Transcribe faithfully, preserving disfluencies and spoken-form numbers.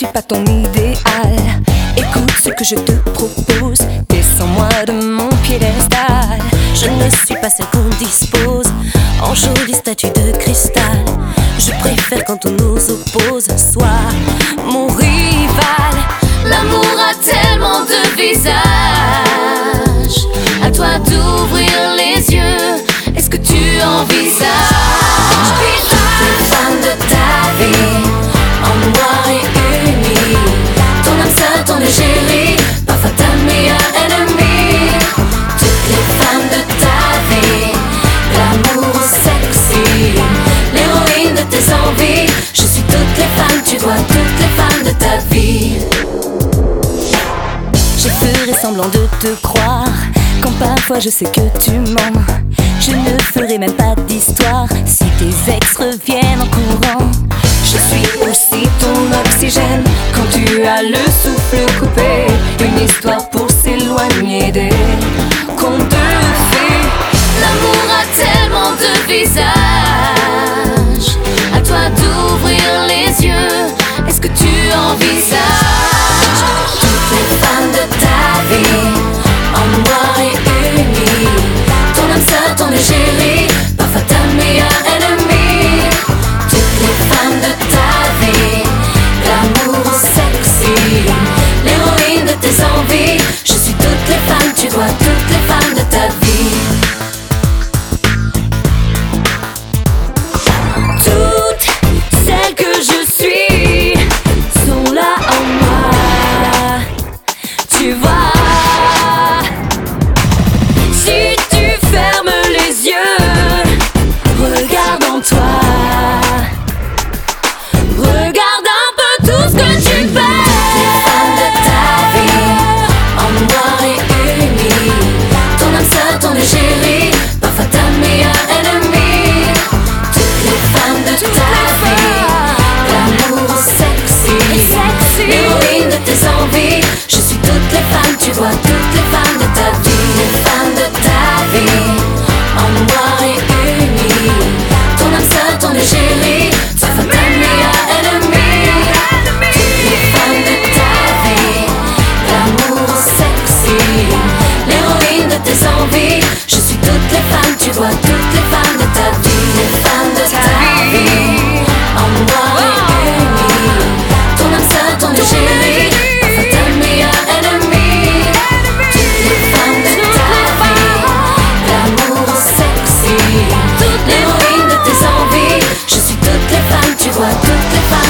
suis pas ton idéal. Écoute ce que je te propose, descends-moi de mon piédestal. Je ne suis pas celle qu'on dispose en jolie statue de cristal. Je préfère quand on nous oppose, sois mon rival. L'amour a tellement de visages, à toi d'ouvrir les yeux. Est-ce que tu envisages toutes les femmes de ta vie en noir et uni? Ton âme seule, ton égérie, parfois ta meilleure ennemie. Toutes les femmes de ta vie, l'amour sexy, l'héroïne de tes envies. Je suis toutes les femmes, tu dois toutes les femmes de ta vie. Je ferai semblant de te croire quand parfois je sais que tu mens. Je ne ferai même pas d'histoire si tes ex reviennent en courant. Je suis aussi ton oxygène quand tu as le souffle coupé. Une histoire pour s'éloigner des contes de fées. L'amour a tellement de visages, à toi d'ouvrir les yeux. Est-ce que tu envisages toutes les femmes de ta vie en noir et uni? Ton âme seule, ton égérie, parfois ta meilleure ennemie. Toutes les femmes de ta vie, l'amour sexy, l'héroïne de tes envies. Je suis toutes les femmes, tu dois toutes les femmes de ta vie. Toutes celles que je suis sont là en moi. Tu vois, si tu fermes les yeux, regarde en toi. Regarde un peu tout ce que tu fais. Les femmes de ta vie en noir et uni. Ton âme seule, ton égérie, parfois ta meilleure ennemie. Toutes les femmes de ta vie, l'amour sexy, l'héroïne de tes envies. Je suis toutes les femmes, tu vois toutes les femmes de ta vie. Les femmes de ta vie en noir et uni. Ton âme seule, ton égérie, parfois ta meilleure ennemie. Toutes les femmes de ta vie, l'amour sexy, l'héroïne de tes envies. Je suis toutes les femmes, tu vois toutes les femmes de ta vie. Les femmes de ta vie en noir et uni. Ton âme seule, ton égérie, parfois ta meilleure ennemie. Toutes les femmes de ta vie, l'amour sexy, l'héroïne de tes envies. Je suis toutes les femmes, tu vois toutes les femmes